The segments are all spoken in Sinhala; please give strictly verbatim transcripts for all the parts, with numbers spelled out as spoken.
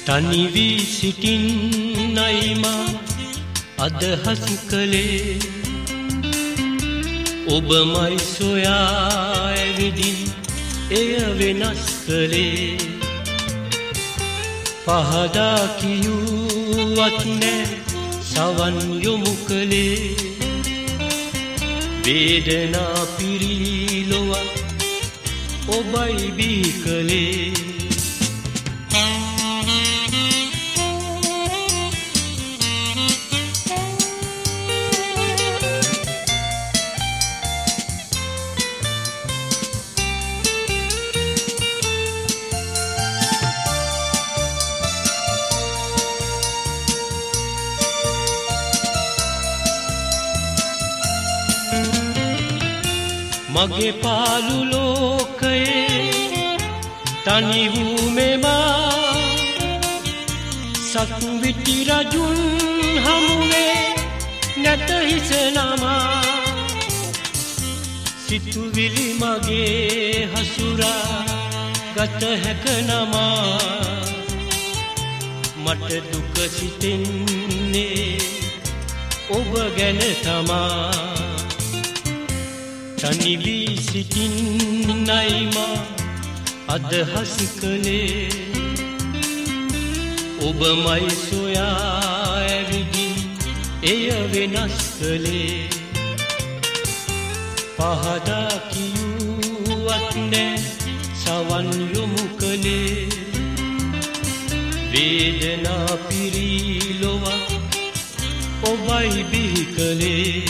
තනි වී සිටින්නයි මා අදහස් කළේ ඔබමයි සොයා ඇවිදින් එය වෙනස් කළේ පහදා කිව්වත් නෑ සවන් යොමු කළේ වේදනා පිරීලොවක් ඔබයි බිහි කළේ මගේ පාළු ලෝකයේ තනි වූ මෙමා සක්විති රජුන් හමුවේ නැත හිස නමා සිතුවිලි මගේ හසුරා ගත හැක නමා මට දුක සිතෙන්නේ ඔබ ගැන තමා තනි වී සිටින්නයි මා අදහස් කළේ ඔබමයි සොයා ඇවිදින් එය වෙනස් කළේ පහදා කිව්වත් නෑ සවන් යොමු කළේ වේදනා පිරීලොවක් ඔබයි බිහි කළේ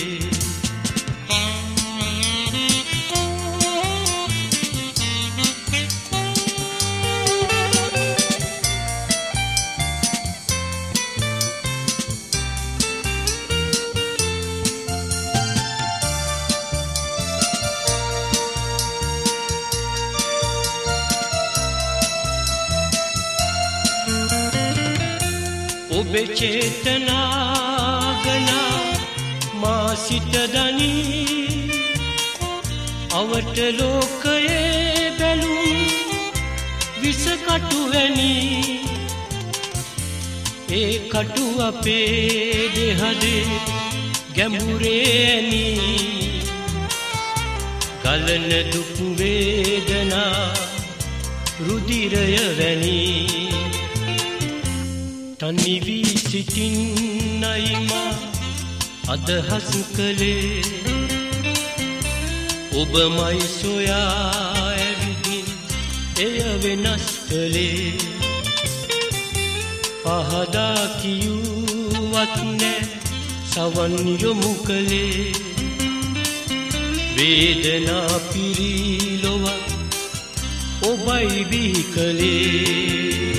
ඔබේ චේතනා ගනා මා සිත දනී අවට ලෝකයේ බැලුම් විස කටු වැනි ඒ කටු අපේ දෙහදේ ගැඹුරේ ඇනි ගලන දුක් වේදනා රුධිරය වැනි තනි වී සිටින්නයි මා අදහස් කළේ ඔබමයි සොයා ඇවිදින් එය වෙනස් කළේ පහදා කිව්වත් නෑ සවන් යොමු කළේ වේදනා පිරීලොවක් ඔබයි බිහි කළේ